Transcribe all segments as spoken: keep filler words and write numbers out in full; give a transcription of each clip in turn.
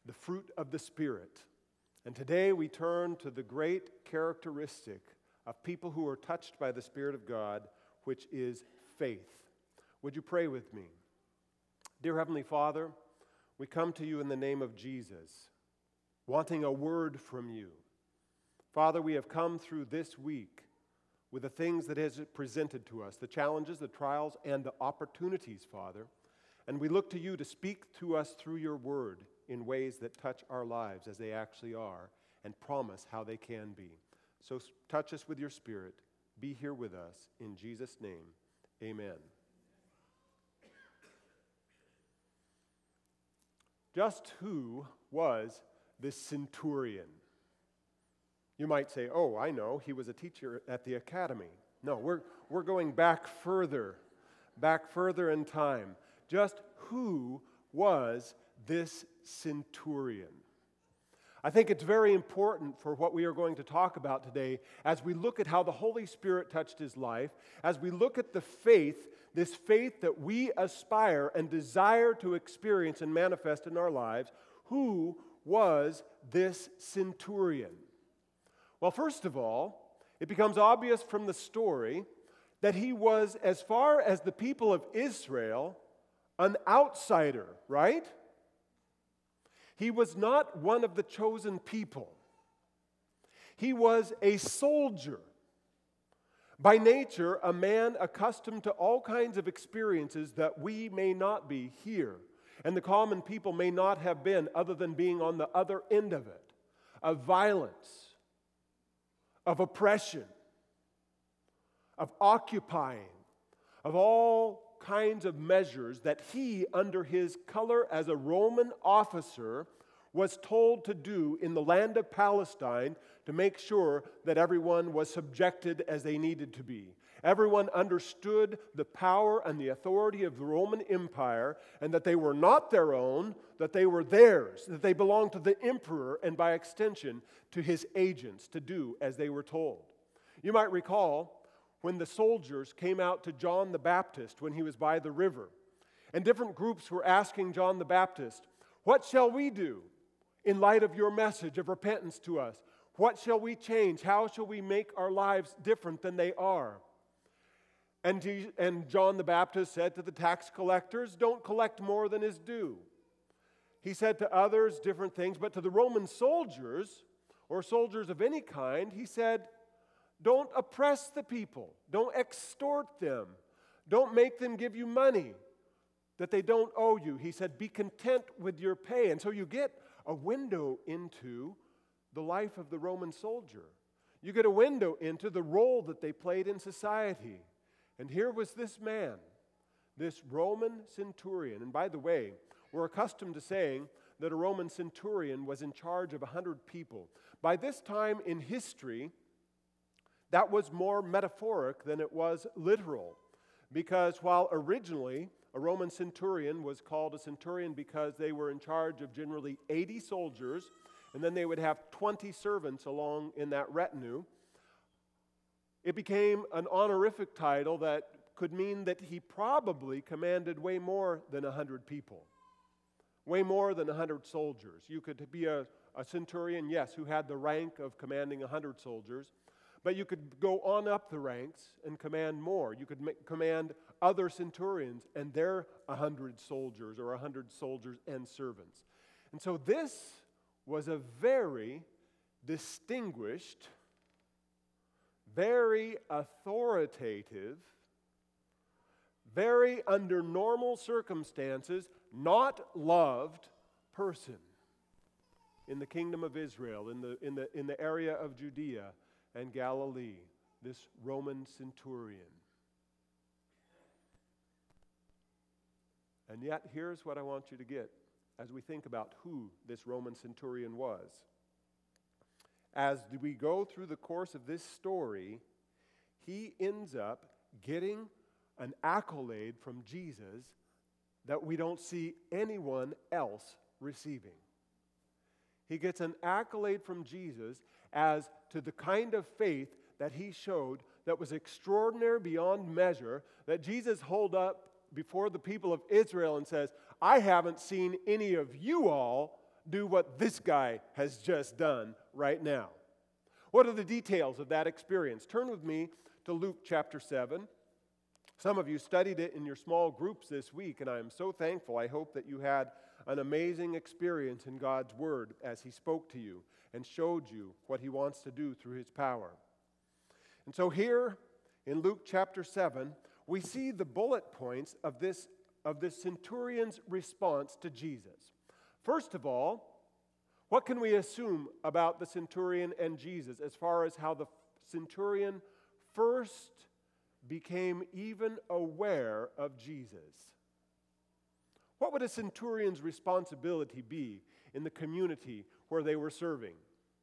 the fruit of the Spirit. And today we turn to the great characteristic of people who are touched by the Spirit of God, which is faith. Would you pray with me? Dear Heavenly Father, we come to you in the name of Jesus, wanting a word from you. Father, we have come through this week with the things that has presented to us, the challenges, the trials, and the opportunities, Father. And we look to you to speak to us through your word in ways that touch our lives as they actually are and promise how they can be. So touch us with your Spirit. Be here with us. In Jesus' name, amen. Just who was this centurion? You might say, oh, I know, he was a teacher at the academy. No, we're, we're going back further, back further in time. Just who was this centurion? I think it's very important for what we are going to talk about today as we look at how the Holy Spirit touched his life, as we look at the faith, this faith that we aspire and desire to experience and manifest in our lives. Who was this centurion? Well, first of all, it becomes obvious from the story that he was, as far as the people of Israel, an outsider, right? He was not one of the chosen people. He was a soldier. By nature, a man accustomed to all kinds of experiences that we may not be here, and the common people may not have been, other than being on the other end of it, of violence, of oppression, of occupying, of all kinds of measures that he, under his color as a Roman officer, was told to do in the land of Palestine to make sure that everyone was subjected as they needed to be. Everyone understood the power and the authority of the Roman Empire, and that they were not their own, that they were theirs, that they belonged to the emperor, and by extension to his agents to do as they were told. You might recall when the soldiers came out to John the Baptist when he was by the river, and different groups were asking John the Baptist, "What shall we do in light of your message of repentance to us? What shall we change? How shall we make our lives different than they are?" And, he, and John the Baptist said to the tax collectors, "Don't collect more than is due." He said to others different things, but to the Roman soldiers, or soldiers of any kind, he said, "Don't oppress the people. Don't extort them. Don't make them give you money that they don't owe you." He said, "Be content with your pay." And so you get a window into the life of the Roman soldier. You get a window into the role that they played in society. And here was this man, this Roman centurion. And by the way, we're accustomed to saying that a Roman centurion was in charge of a hundred people. By this time in history, that was more metaphoric than it was literal. Because while originally a Roman centurion was called a centurion because they were in charge of generally eighty soldiers, and then they would have twenty servants along in that retinue, it became an honorific title that could mean that he probably commanded way more than one hundred people, way more than one hundred soldiers. You could be a, a centurion, yes, who had the rank of commanding one hundred soldiers, but you could go on up the ranks and command more. You could make, command other centurions and their one hundred soldiers or one hundred soldiers and servants. And so this was a very distinguished, very authoritative, very under normal circumstances, not loved person in the kingdom of Israel, in the, in the, in the area of Judea and Galilee, this Roman centurion. And yet, here's what I want you to get as we think about who this Roman centurion was. As we go through the course of this story, he ends up getting an accolade from Jesus that we don't see anyone else receiving. He gets an accolade from Jesus as to the kind of faith that he showed that was extraordinary beyond measure, that Jesus held up before the people of Israel and says, "I haven't seen any of you all do what this guy has just done right now. What are the details of that experience? Turn with me to Luke chapter seven. Some of you studied it in your small groups this week, and I am so thankful. I hope that you had an amazing experience in God's Word as He spoke to you and showed you what He wants to do through His power. And so here in Luke chapter seven, we see the bullet points of this, of this centurion's response to Jesus. First of all, what can we assume about the centurion and Jesus as far as how the centurion first became even aware of Jesus? What would a centurion's responsibility be in the community where they were serving?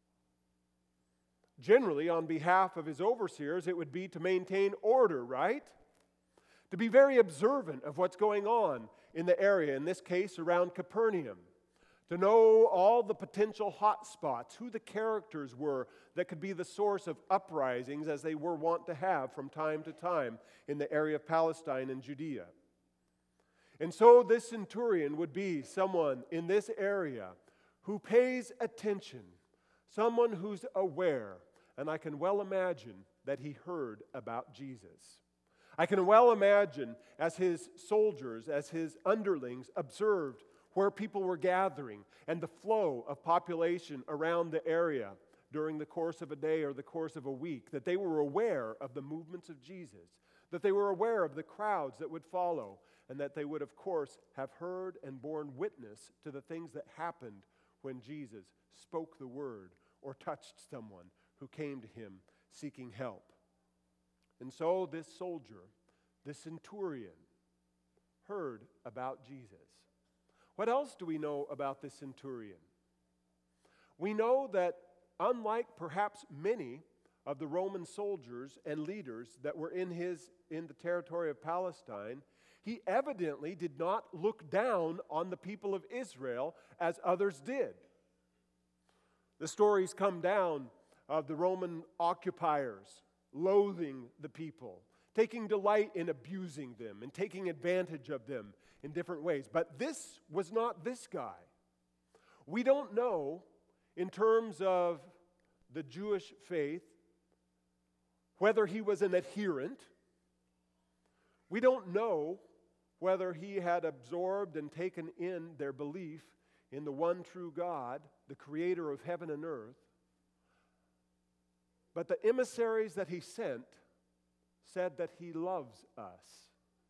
Generally, on behalf of his overseers, it would be to maintain order, right? To be very observant of what's going on in the area, in this case around Capernaum. To know all the potential hot spots, who the characters were that could be the source of uprisings as they were wont to have from time to time in the area of Palestine and Judea. And so this centurion would be someone in this area who pays attention, someone who's aware, and I can well imagine that he heard about Jesus. I can well imagine as his soldiers, as his underlings observed where people were gathering and the flow of population around the area during the course of a day or the course of a week, that they were aware of the movements of Jesus, that they were aware of the crowds that would follow, and that they would, of course, have heard and borne witness to the things that happened when Jesus spoke the word or touched someone who came to him seeking help. And so this soldier, this centurion, heard about Jesus. What else do we know about this centurion? We know that unlike perhaps many of the Roman soldiers and leaders that were in his in the territory of Palestine, he evidently did not look down on the people of Israel as others did. The stories come down of the Roman occupiers loathing the people, taking delight in abusing them and taking advantage of them in different ways. But this was not this guy. We don't know, in terms of the Jewish faith, whether he was an adherent. We don't know whether he had absorbed and taken in their belief in the one true God, the creator of heaven and earth. But the emissaries that he sent said that he loves us.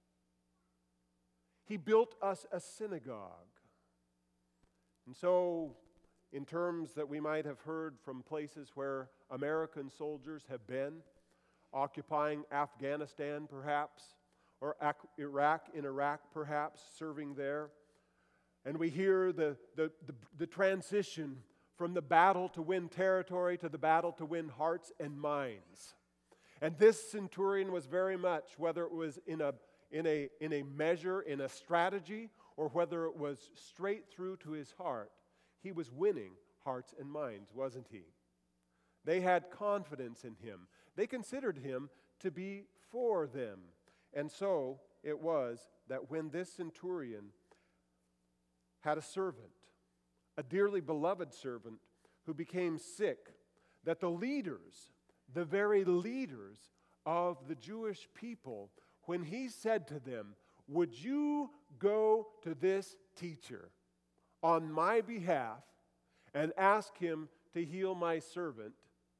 He built us a synagogue. And so, in terms that we might have heard from places where American soldiers have been, occupying Afghanistan perhaps, or Iraq, in Iraq perhaps, serving there, and we hear the, the, the, the transition from the battle to win territory to the battle to win hearts and minds. And this centurion was very much, whether it was in a in a in a measure, in a strategy, or whether it was straight through to his heart, he was winning hearts and minds, wasn't he? They had confidence in him. They considered him to be for them. And so it was that when this centurion had a servant, a dearly beloved servant who became sick, that the leaders, the very leaders of the Jewish people, when he said to them, "Would you go to this teacher on my behalf and ask him to heal my servant?"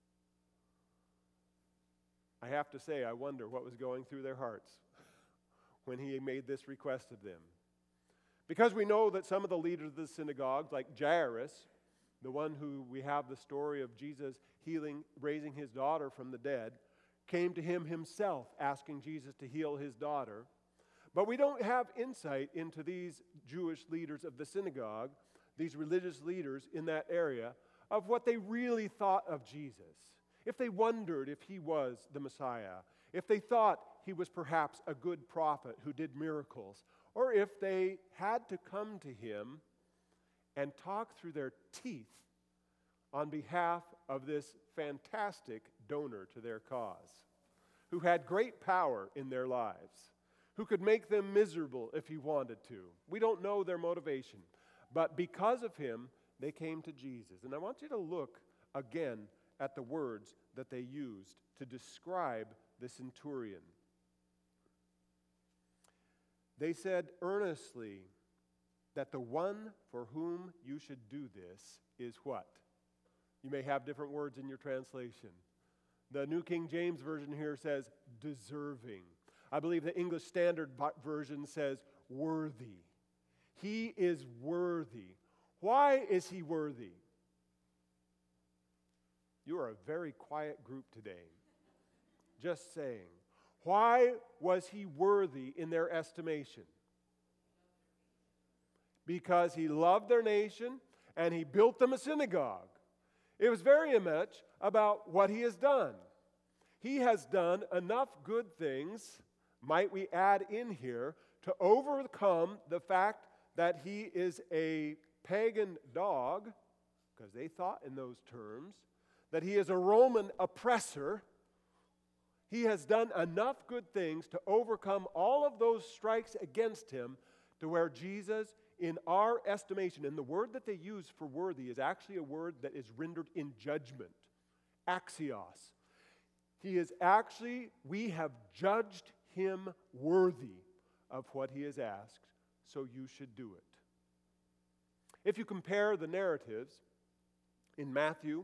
I have to say, I wonder what was going through their hearts when he made this request of them. Because we know that some of the leaders of the synagogue, like Jairus, the one who we have the story of Jesus healing, raising his daughter from the dead, came to him himself asking Jesus to heal his daughter. But we don't have insight into these Jewish leaders of the synagogue, these religious leaders in that area, of what they really thought of Jesus. If they wondered if he was the Messiah, if they thought he was perhaps a good prophet who did miracles, or if they had to come to him and talk through their teeth on behalf of this fantastic donor to their cause, who had great power in their lives, who could make them miserable if he wanted to. We don't know their motivation, but because of him, they came to Jesus. And I want you to look again at the words that they used to describe the centurion. They said earnestly that the one for whom you should do this is what? You may have different words in your translation. The New King James Version here says deserving. I believe the English Standard Version says worthy. He is worthy. Why is he worthy? You are a very quiet group today. Just saying. Why was he worthy in their estimation? Because he loved their nation and he built them a synagogue. It was very much about what he has done. He has done enough good things, might we add in here, to overcome the fact that he is a pagan dog, because they thought in those terms, that he is a Roman oppressor. He has done enough good things to overcome all of those strikes against him to where Jesus, in our estimation, and the word that they use for worthy is actually a word that is rendered in judgment, axios. He is actually, we have judged him worthy of what he has asked, so you should do it. If you compare the narratives in Matthew,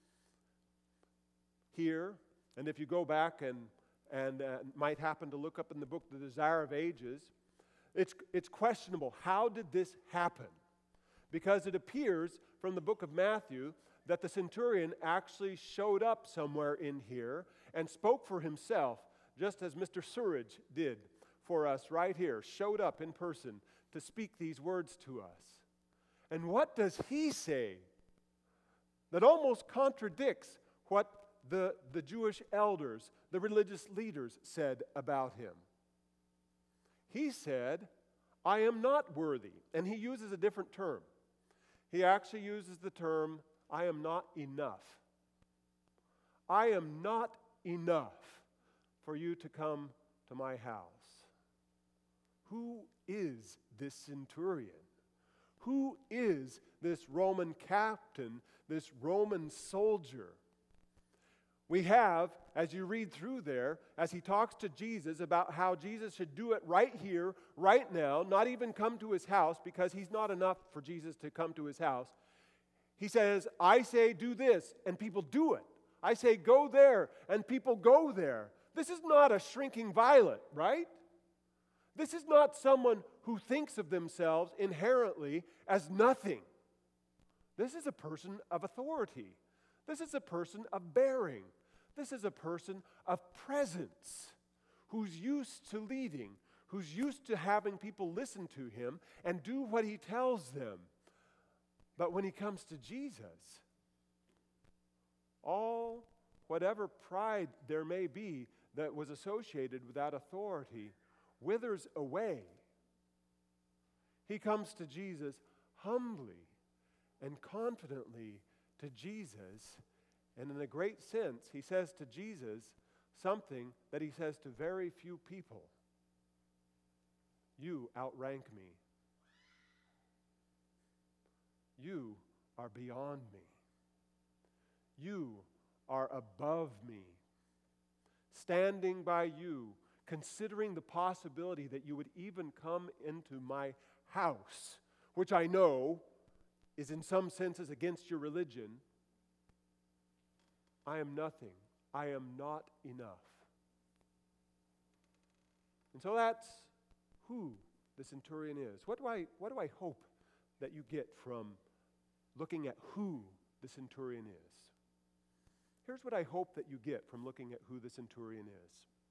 here, and if you go back and, and uh, might happen to look up in the book, The Desire of Ages, it's, it's questionable. How did this happen? Because it appears from the book of Matthew that the centurion actually showed up somewhere in here and spoke for himself, just as Mister Surridge did for us right here, showed up in person to speak these words to us. And what does he say that almost contradicts what the, the Jewish elders, the religious leaders said about him? He said, I am not worthy. And he uses a different term. He actually uses the term, I am not enough. I am not enough for you to come to my house. Who is this centurion? Who is this Roman captain, this Roman soldier? We have, as you read through there, as he talks to Jesus about how Jesus should do it right here, right now, not even come to his house because he's not enough for Jesus to come to his house. He says, I say do this, and people do it. I say go there, and people go there. This is not a shrinking violet, right? This is not someone who thinks of themselves inherently as nothing. This is a person of authority. This is a person of bearing. This is a person of presence who's used to leading, who's used to having people listen to him and do what he tells them. But when he comes to Jesus, all, whatever pride there may be that was associated with that authority, withers away. He comes to Jesus humbly and confidently to Jesus, and in a great sense, he says to Jesus something that he says to very few people. You outrank me. You are beyond me. You are above me. Standing by you, considering the possibility that you would even come into my house, which I know is in some senses against your religion. I am nothing. I am not enough. And so that's who the centurion is. What do I, what do I hope that you get from looking at who the centurion is? Here's what I hope that you get from looking at who the centurion is.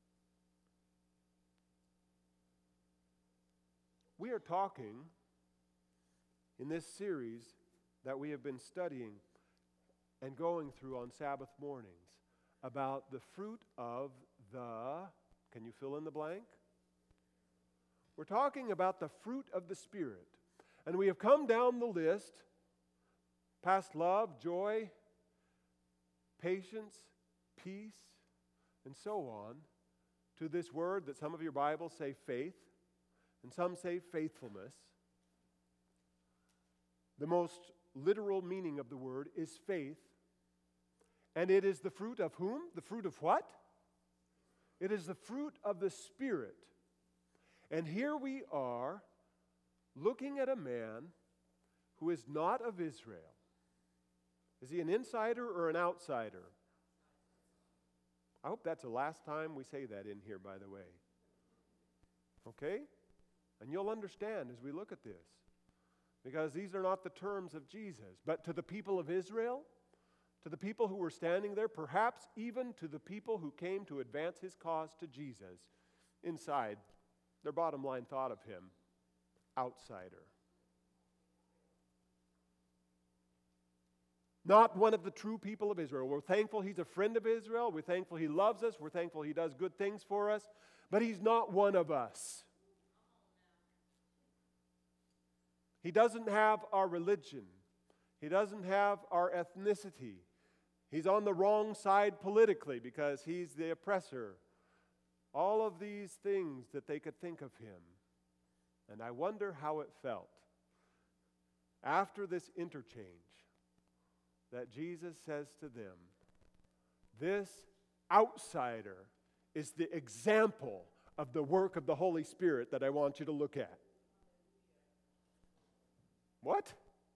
We are talking in this series that we have been studying and going through on Sabbath mornings about the fruit of the, can you fill in the blank? We're talking about the fruit of the Spirit. And we have come down the list past love, joy, patience, peace, and so on, to this word that some of your Bibles say faith, and some say faithfulness. The most literal meaning of the word is faith. And it is the fruit of whom? The fruit of what? It is the fruit of the Spirit. And here we are looking at a man who is not of Israel. Is he an insider or an outsider? I hope that's the last time we say that in here, by the way. Okay? And you'll understand as we look at this. Because these are not the terms of Jesus. But to the people of Israel, to the people who were standing there, perhaps even to the people who came to advance his cause to Jesus, inside, their bottom line thought of him, outsider. Not one of the true people of Israel. We're thankful he's a friend of Israel. We're thankful he loves us. We're thankful he does good things for us. But he's not one of us. He doesn't have our religion. He doesn't have our ethnicity. He's on the wrong side politically because he's the oppressor. All of these things that they could think of him. And I wonder how it felt after this interchange that Jesus says to them, this outsider is the example of the work of the Holy Spirit that I want you to look at. What?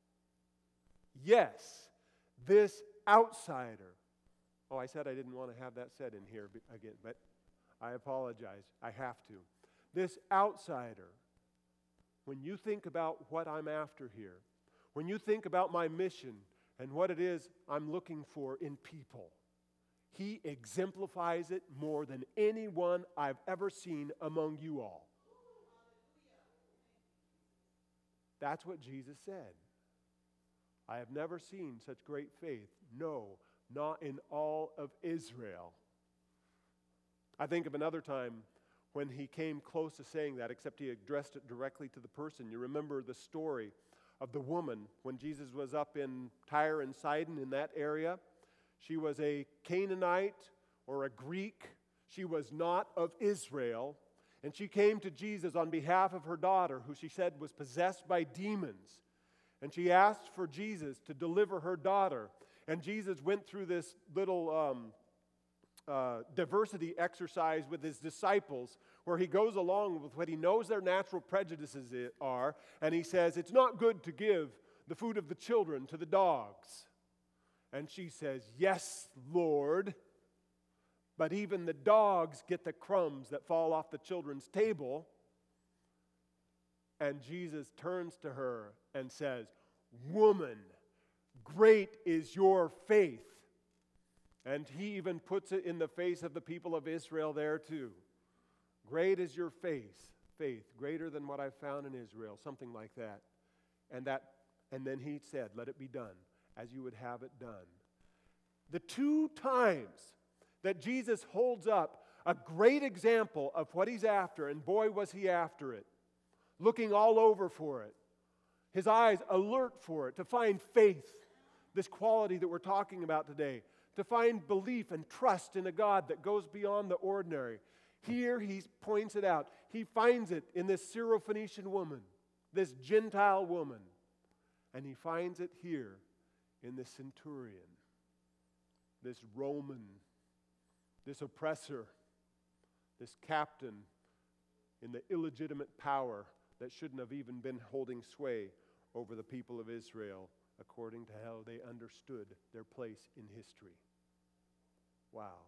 Yes, this outsider. Oh, I said I didn't want to have that said in here again, but I apologize. I have to. This outsider, when you think about what I'm after here, when you think about my mission and what it is I'm looking for in people, he exemplifies it more than anyone I've ever seen among you all. That's what Jesus said. I have never seen such great faith. No, not in all of Israel. I think of another time when he came close to saying that, except he addressed it directly to the person. You remember the story of the woman when Jesus was up in Tyre and Sidon in that area. She was a Canaanite or a Greek. She was not of Israel. And she came to Jesus on behalf of her daughter, who she said was possessed by demons. And she asked for Jesus to deliver her daughter. And Jesus went through this little um, uh, diversity exercise with his disciples, where he goes along with what he knows their natural prejudices are. And he says, it's not good to give the food of the children to the dogs. And she says, yes, Lord. But even the dogs get the crumbs that fall off the children's table. And Jesus turns to her and says, woman, great is your faith. And he even puts it in the face of the people of Israel there too. Great is your faith, faith, greater than what I've found in Israel, something like that. And that, and then he said, let it be done as you would have it done. The two times that Jesus holds up a great example of what he's after, and boy was he after it, looking all over for it, his eyes alert for it, to find faith, this quality that we're talking about today, to find belief and trust in a God that goes beyond the ordinary. Here he points it out. He finds it in this Syrophoenician woman, this Gentile woman, and he finds it here in this centurion, this Roman, this oppressor, this captain in the illegitimate power that shouldn't have even been holding sway over the people of Israel according to how they understood their place in history. Wow.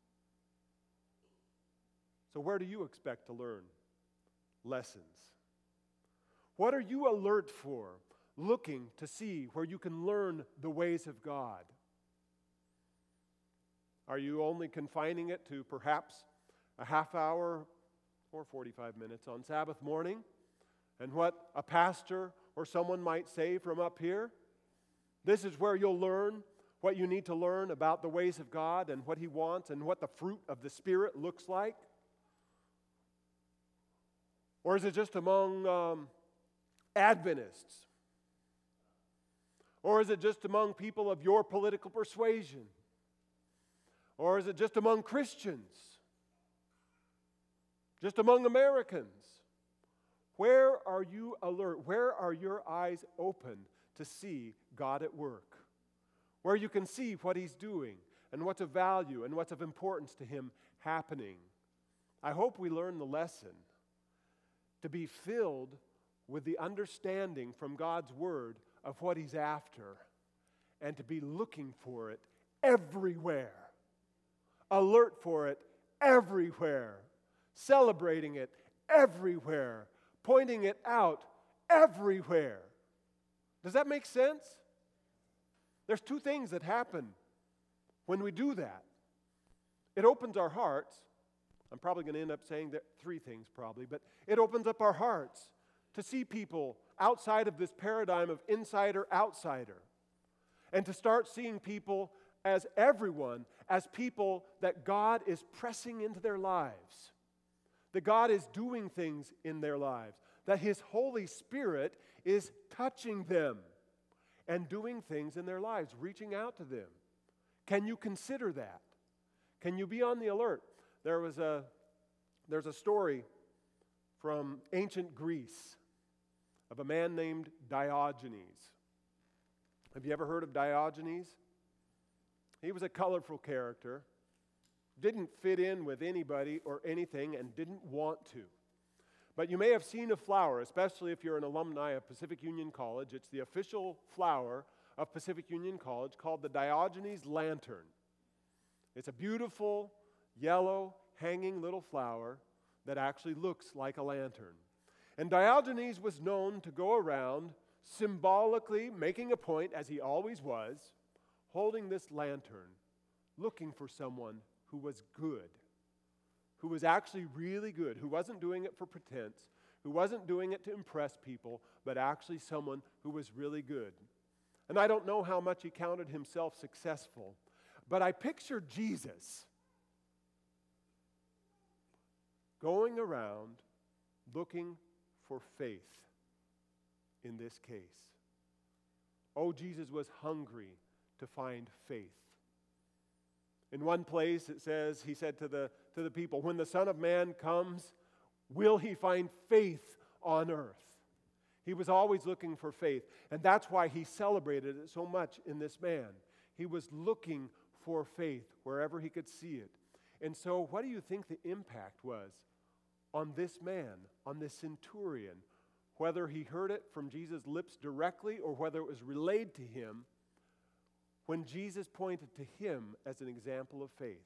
So where do you expect to learn lessons? What are you alert for, looking to see where you can learn the ways of God? Are you only confining it to perhaps a half hour or forty-five minutes on Sabbath morning? And what a pastor or someone might say from up here? This is where you'll learn what you need to learn about the ways of God and what He wants and what the fruit of the Spirit looks like? Or is it just among um, Adventists? Or is it just among people of your political persuasion? Or is it just among Christians? Just among Americans? Where are you alert? Where are your eyes open to see God at work, where you can see what He's doing and what's of value and what's of importance to Him happening. I hope we learn the lesson to be filled with the understanding from God's Word of what He's after and to be looking for it everywhere, alert for it everywhere, celebrating it everywhere, pointing it out everywhere. Does that make sense? There's two things that happen when we do that. It opens our hearts. I'm probably going to end up saying that three things probably, but it opens up our hearts to see people outside of this paradigm of insider-outsider and to start seeing people as everyone, as people that God is pressing into their lives, that God is doing things in their lives, that His Holy Spirit is touching them and doing things in their lives, reaching out to them. Can you consider that? Can you be on the alert? There was a, there's a story from ancient Greece of a man named Diogenes. Have you ever heard of Diogenes? He was a colorful character, didn't fit in with anybody or anything, and didn't want to. But you may have seen a flower, especially if you're an alumni of Pacific Union College. It's the official flower of Pacific Union College called the Diogenes lantern. It's a beautiful, yellow, hanging little flower that actually looks like a lantern. And Diogenes was known to go around symbolically making a point, as he always was, holding this lantern, looking for someone who was good, who was actually really good, who wasn't doing it for pretense, who wasn't doing it to impress people, but actually someone who was really good. And I don't know how much he counted himself successful, but I picture Jesus going around looking for faith in this case. Oh, Jesus was hungry to find faith. In one place it says, he said to the, to the people, when the Son of Man comes, will he find faith on earth? He was always looking for faith, and that's why he celebrated it so much in this man. He was looking for faith wherever he could see it. And so what do you think the impact was on this man, on this centurion, whether he heard it from Jesus' lips directly or whether it was relayed to him when Jesus pointed to him as an example of faith?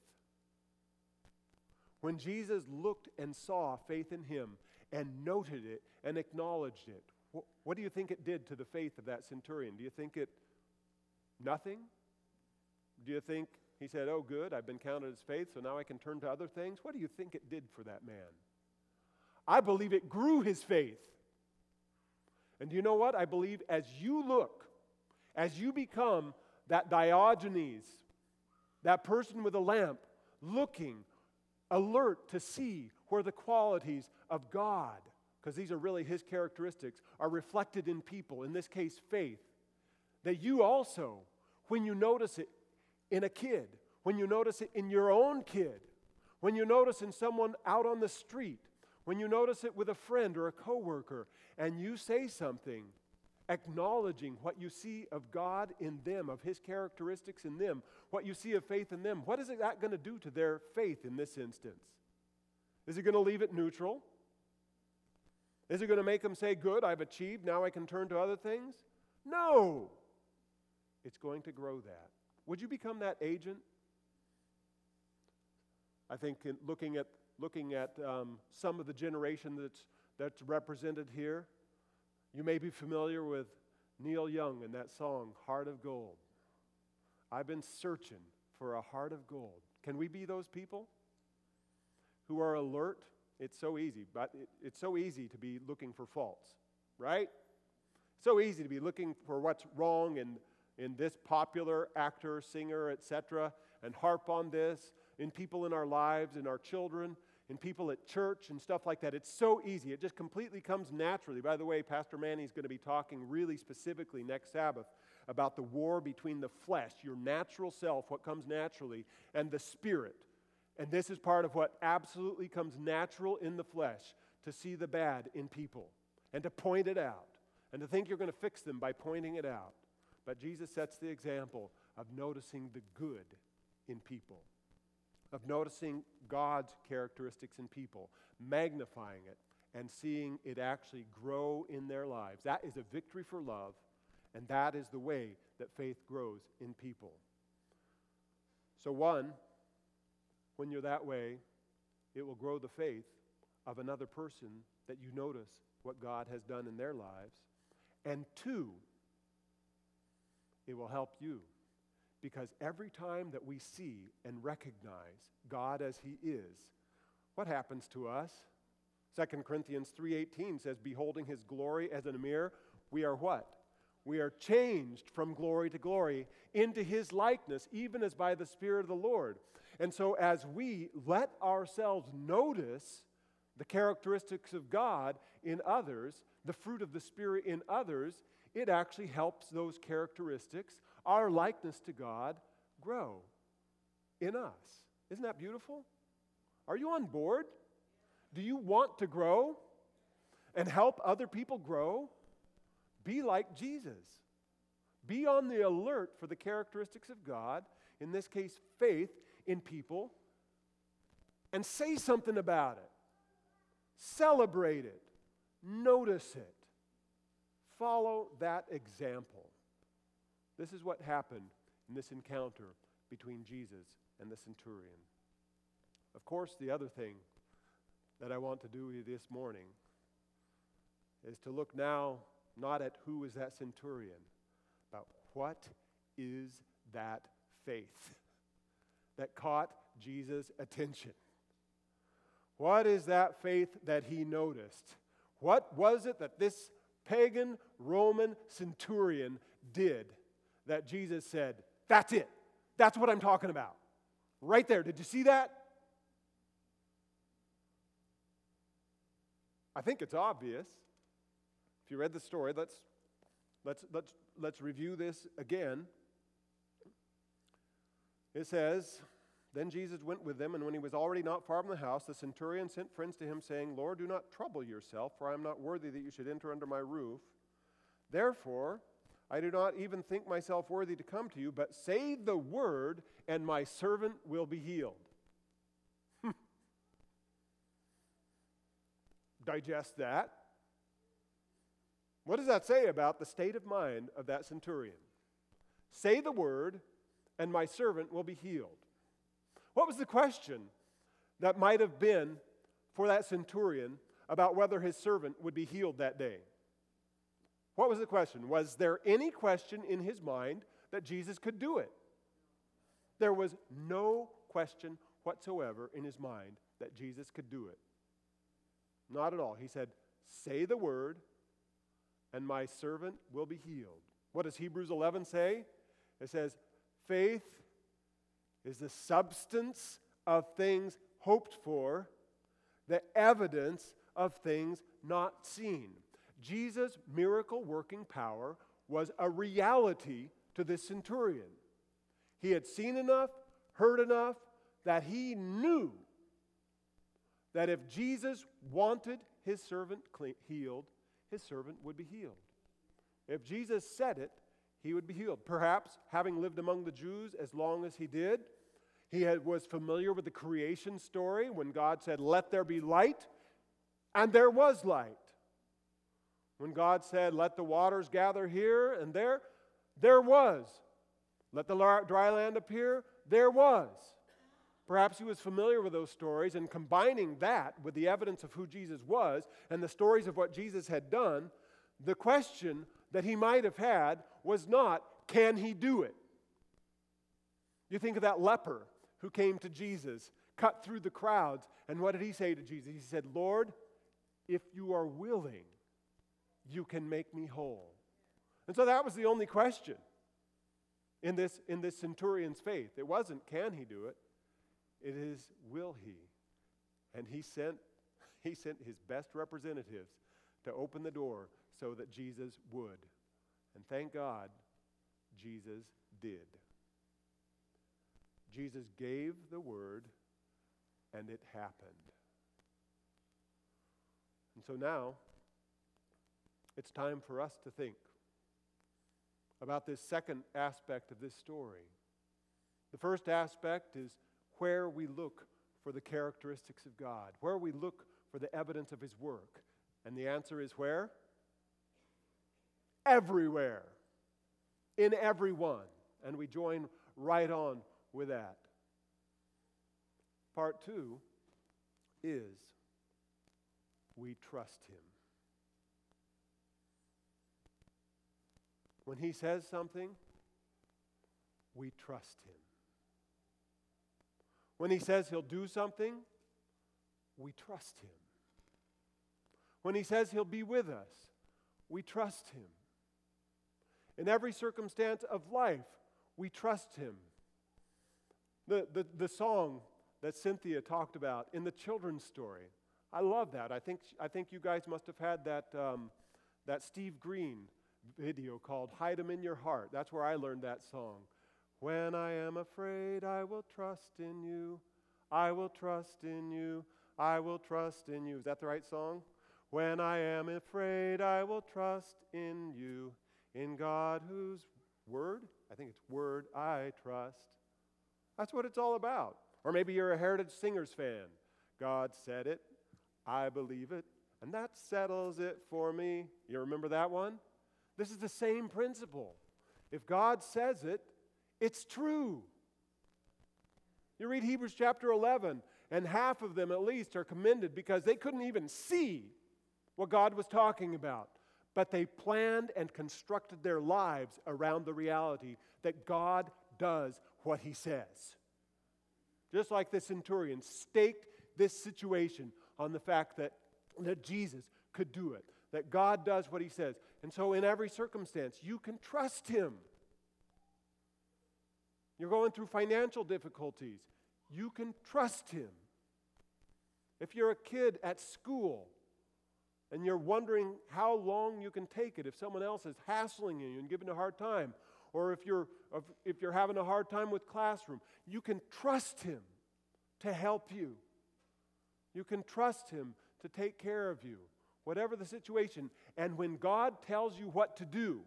When Jesus looked and saw faith in him and noted it and acknowledged it, wh- what do you think it did to the faith of that centurion? Do you think it nothing? Do you think he said, oh good, I've been counted as faith, so now I can turn to other things? What do you think it did for that man? I believe it grew his faith. And do you know what? I believe as you look, as you become that Diogenes, that person with a lamp, looking, alert to see where the qualities of God, because these are really His characteristics, are reflected in people, in this case faith, that you also, when you notice it in a kid, when you notice it in your own kid, when you notice in someone out on the street, when you notice it with a friend or a coworker, and you say something acknowledging what you see of God in them, of His characteristics in them, what you see of faith in them, what is that going to do to their faith in this instance? Is it going to leave it neutral? Is it going to make them say, good, I've achieved, now I can turn to other things? No. It's going to grow that. Would you become that agent? I think in looking at looking at um, some of the generation that's that's represented here, you may be familiar with Neil Young and that song, Heart of Gold. I've been searching for a heart of gold. Can we be those people who are alert? It's so easy, but it, it's so easy to be looking for faults, right? So easy to be looking for what's wrong in, in this popular actor, singer, et cetera, and harp on this, in people in our lives, in our children, in people at church and stuff like that. It's so easy. It just completely comes naturally. By the way, Pastor Manny's going to be talking really specifically next Sabbath about the war between the flesh, your natural self, what comes naturally, and the spirit. And this is part of what absolutely comes natural in the flesh, to see the bad in people and to point it out and to think you're going to fix them by pointing it out. But Jesus sets the example of noticing the good in people, of noticing God's characteristics in people, magnifying it, and seeing it actually grow in their lives. That is a victory for love, and that is the way that faith grows in people. So one, when you're that way, it will grow the faith of another person that you notice what God has done in their lives. And two, it will help you, because every time that we see and recognize God as He is, what happens to us? Second Corinthians three eighteen says, beholding His glory as in a mirror, we are what? We are changed from glory to glory into His likeness, even as by the Spirit of the Lord. And so as we let ourselves notice the characteristics of God in others, the fruit of the Spirit in others, it actually helps those characteristics, our likeness to God, grow in us. Isn't that beautiful? Are you on board? Do you want to grow and help other people grow? Be like Jesus. Be on the alert for the characteristics of God, in this case, faith in people, and say something about it. Celebrate it. Notice it. Follow that example. This is what happened in this encounter between Jesus and the centurion. Of course, the other thing that I want to do this morning is to look now not at who is that centurion, but what is that faith that caught Jesus' attention? What is that faith that he noticed? What was it that this pagan Roman centurion did that Jesus said, that's it. That's what I'm talking about. Right there. Did you see that? I think it's obvious. If you read the story, let's let's let's let's review this again. It says, then Jesus went with them, and when he was already not far from the house, the centurion sent friends to him, saying, Lord, do not trouble yourself, for I am not worthy that you should enter under my roof. Therefore, I do not even think myself worthy to come to you, but say the word, and my servant will be healed. Digest that. What does that say about the state of mind of that centurion? Say the word, and my servant will be healed. What was the question that might have been for that centurion about whether his servant would be healed that day? What was the question? Was there any question in his mind that Jesus could do it? There was no question whatsoever in his mind that Jesus could do it. Not at all. He said, say the word, and my servant will be healed. What does Hebrews eleven say? It says, faith is the substance of things hoped for, the evidence of things not seen. Jesus' miracle-working power was a reality to this centurion. He had seen enough, heard enough, that he knew that if Jesus wanted his servant healed, his servant would be healed. If Jesus said it, he would be healed. Perhaps, having lived among the Jews as long as he did, he had, was familiar with the creation story when God said, let there be light, and there was light. When God said, let the waters gather here and there, there was. Let the dry land appear, there was. Perhaps he was familiar with those stories, and combining that with the evidence of who Jesus was and the stories of what Jesus had done, the question that he might have had was not, can he do it? You think of that leper who came to Jesus, cut through the crowds, and what did he say to Jesus? He said, Lord, if you are willing, you can make me whole. And so that was the only question in this, in this centurion's faith. It wasn't, can he do it? It is, will he? And he sent, he sent his best representatives to open the door so that Jesus would. And thank God, Jesus did. Jesus gave the word, and it happened. And so now, it's time for us to think about this second aspect of this story. The first aspect is where we look for the characteristics of God, where we look for the evidence of His work. And the answer is where? Everywhere. In everyone. And we join right on with that. Part two is we trust Him. When He says something, we trust Him. When He says He'll do something, we trust Him. When He says He'll be with us, we trust Him. In every circumstance of life, we trust Him. The, the, the song that Cynthia talked about in the children's story, I love that. I think, I think you guys must have had that, um, that Steve Green video called Hide 'Em in Your Heart. That's where I learned that song. When I am afraid, I will trust in you. I will trust in you. I will trust in you. Is that the right song? When I am afraid, I will trust in you. In God whose word, I think it's word I trust. That's what it's all about. Or maybe you're a Heritage Singers fan. God said it, I believe it, and that settles it for me. You remember that one? This is the same principle. If God says it, it's true. You read Hebrews chapter eleven, and half of them at least are commended because they couldn't even see what God was talking about. But they planned and constructed their lives around the reality that God does what He says. Just like the centurion staked this situation on the fact that, that Jesus could do it, that God does what He says. And so in every circumstance, you can trust Him. You're going through financial difficulties, you can trust Him. If you're a kid at school and you're wondering how long you can take it if someone else is hassling you and giving you a hard time, or if you're, if you're having a hard time with classroom, you can trust Him to help you. You can trust Him to take care of you, whatever the situation. And when God tells you what to do,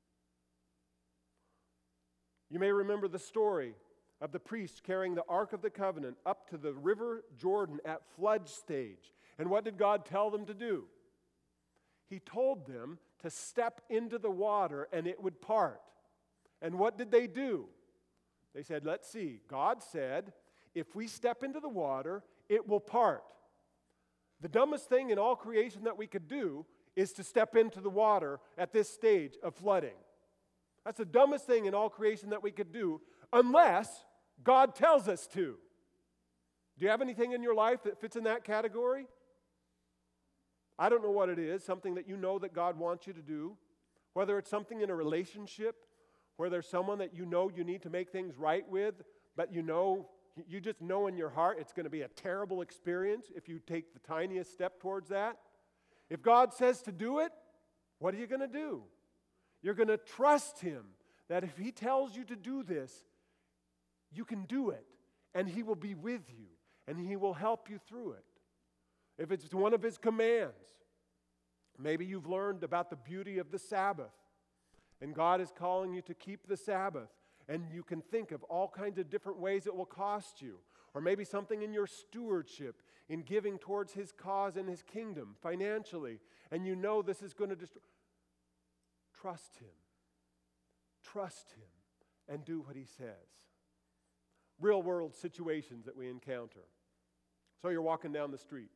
you may remember the story of the priest carrying the Ark of the Covenant up to the river Jordan at flood stage. And what did God tell them to do? He told them to step into the water and it would part. And what did they do? They said, let's see. God said, if we step into the water, it will part. The dumbest thing in all creation that we could do is to step into the water at this stage of flooding. That's the dumbest thing in all creation that we could do, unless God tells us to. Do you have anything in your life that fits in that category? I don't know what it is, something that you know that God wants you to do, whether it's something in a relationship, where there's someone that you know you need to make things right with, but you know, you just know in your heart it's going to be a terrible experience if you take the tiniest step towards that. If God says to do it, what are you going to do? You're going to trust Him that if He tells you to do this, you can do it, and He will be with you, and He will help you through it. If it's one of His commands, maybe you've learned about the beauty of the Sabbath, and God is calling you to keep the Sabbath, and you can think of all kinds of different ways it will cost you. Or maybe something in your stewardship, in giving towards His cause and His kingdom financially, and you know this is going to destroy. Trust Him. Trust Him and do what He says. Real world situations that we encounter. So you're walking down the street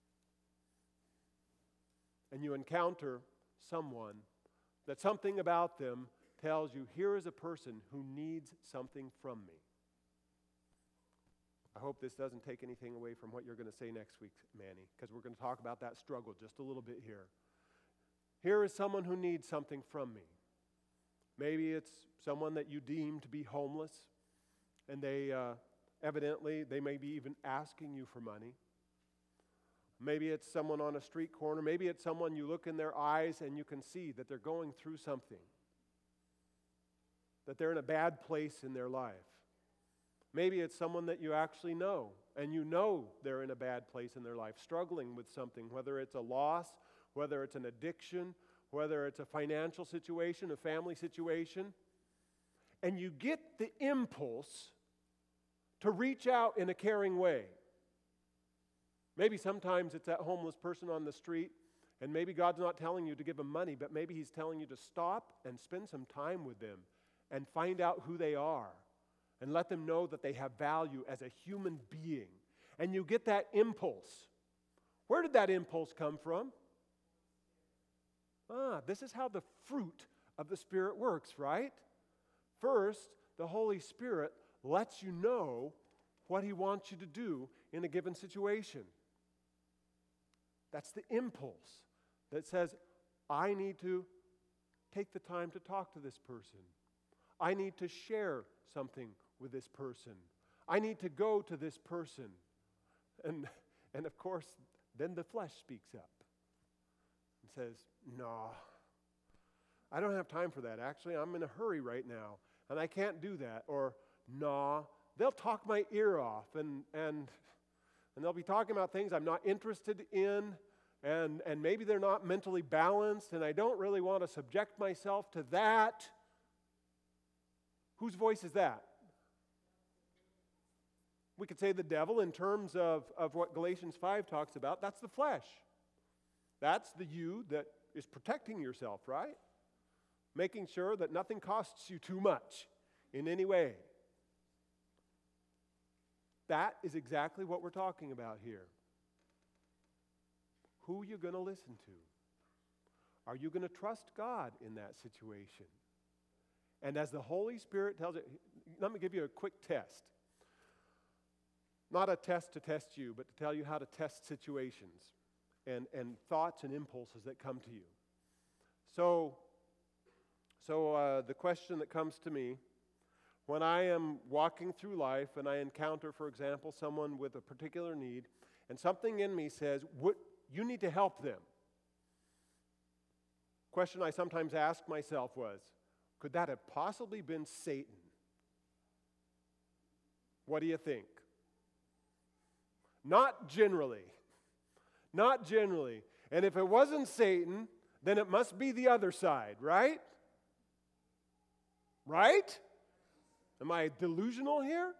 and you encounter someone that something about them tells you, here is a person who needs something from me. I hope this doesn't take anything away from what you're going to say next week, Manny, because we're going to talk about that struggle just a little bit here. Here is someone who needs something from me. Maybe it's someone that you deem to be homeless, and they uh, evidently, they may be even asking you for money. Maybe it's someone on a street corner. Maybe it's someone you look in their eyes and you can see that they're going through something, that they're in a bad place in their life. Maybe it's someone that you actually know, and you know they're in a bad place in their life, struggling with something, whether it's a loss, whether it's an addiction, whether it's a financial situation, a family situation, and you get the impulse to reach out in a caring way. Maybe sometimes it's that homeless person on the street, and maybe God's not telling you to give them money, but maybe He's telling you to stop and spend some time with them and find out who they are and let them know that they have value as a human being. And you get that impulse. Where did that impulse come from? Ah, this is how the fruit of the Spirit works, right? First, the Holy Spirit lets you know what He wants you to do in a given situation. That's the impulse that says, I need to take the time to talk to this person. I need to share something with this person. I need to go to this person. And, and of course, then the flesh speaks up and says, no, I don't have time for that. Actually, I'm in a hurry right now, and I can't do that. Or, no, they'll talk my ear off, and and and they'll be talking about things I'm not interested in, and, and maybe they're not mentally balanced, and I don't really want to subject myself to that. Whose voice is that? We could say the devil in terms of, of what Galatians five talks about. That's the flesh. That's the you that is protecting yourself, right? Making sure that nothing costs you too much in any way. That is exactly what we're talking about here. Who are you going to listen to? Are you going to trust God in that situation? And as the Holy Spirit tells you, let me give you a quick test. Not a test to test you, but to tell you how to test situations and, and thoughts and impulses that come to you. So, so uh, the question that comes to me, when I am walking through life and I encounter, for example, someone with a particular need, and something in me says, what, you need to help them. Question I sometimes ask myself was, could that have possibly been Satan? What do you think? Not generally. Not generally. And if it wasn't Satan, then it must be the other side, right? Right? Am I delusional here?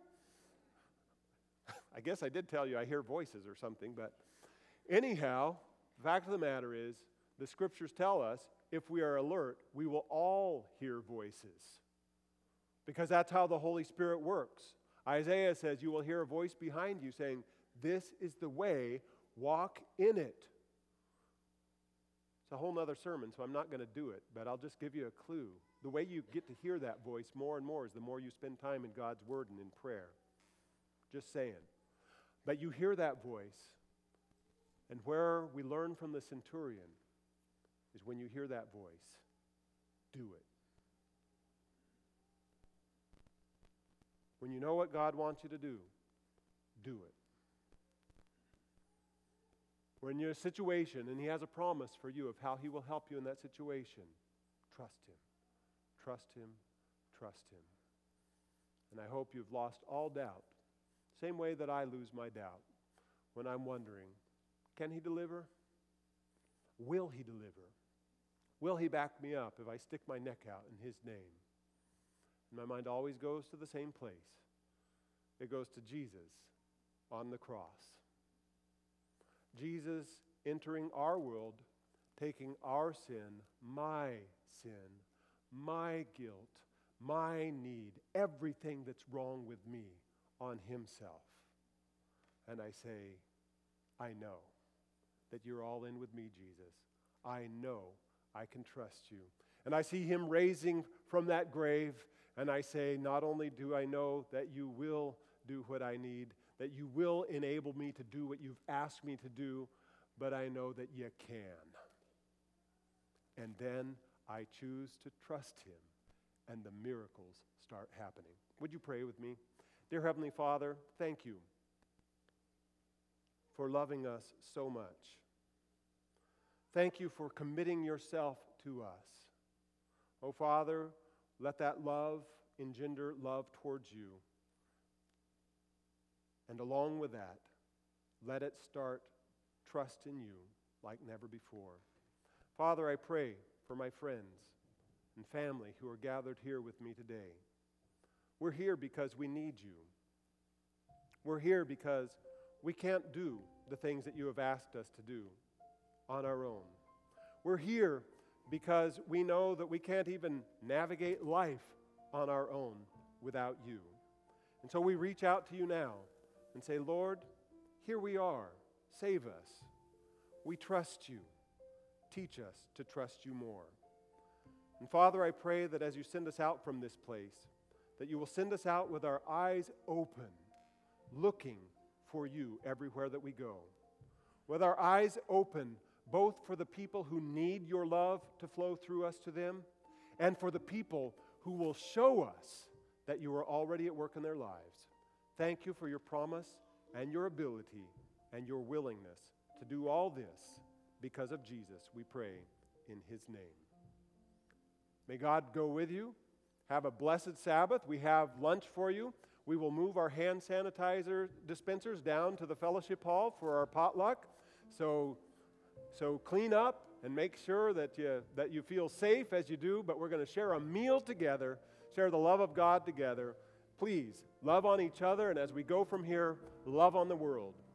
I guess I did tell you I hear voices or something, but anyhow, the fact of the matter is, the Scriptures tell us if we are alert, we will all hear voices. Because that's how the Holy Spirit works. Isaiah says, you will hear a voice behind you saying, this is the way, walk in it. It's a whole other sermon, so I'm not going to do it, but I'll just give you a clue. The way you get to hear that voice more and more is the more you spend time in God's Word and in prayer. Just saying. But you hear that voice, and where we learn from the centurion is when you hear that voice, do it. When you know what God wants you to do, do it. When you're in a situation and He has a promise for you of how He will help you in that situation, trust Him. Trust Him. Trust Him. And I hope you've lost all doubt. Same way that I lose my doubt when I'm wondering, can He deliver? Will He deliver? Will He back me up if I stick my neck out in His name? And my mind always goes to the same place. It goes to Jesus on the cross. Jesus entering our world, taking our sin, my sin, my guilt, my need, everything that's wrong with me on Himself. And I say, I know that you're all in with me, Jesus. I know I can trust you. And I see Him raising from that grave, and I say, not only do I know that you will do what I need, that you will enable me to do what you've asked me to do, but I know that you can. And then I choose to trust Him, and the miracles start happening. Would you pray with me? Dear Heavenly Father, thank you for loving us so much. Thank you for committing yourself to us. Oh, Father, let that love engender love towards you. And along with that, let it start trust in you like never before. Father, I pray for my friends and family who are gathered here with me today. We're here because we need you. We're here because we can't do the things that you have asked us to do on our own. We're here because we know that we can't even navigate life on our own without you. And so we reach out to you now and say, Lord, here we are. Save us. We trust you. Teach us to trust you more. And Father, I pray that as you send us out from this place, that you will send us out with our eyes open, looking for you everywhere that we go. With our eyes open, both for the people who need your love to flow through us to them, and for the people who will show us that you are already at work in their lives. Thank you for your promise and your ability and your willingness to do all this because of Jesus, we pray in his name. May God go with you. Have a blessed Sabbath. We have lunch for you. We will move our hand sanitizer dispensers down to the fellowship hall for our potluck. So, so clean up and make sure that you, that you feel safe as you do, but we're going to share a meal together, share the love of God together. Please, love on each other, and as we go from here, love on the world.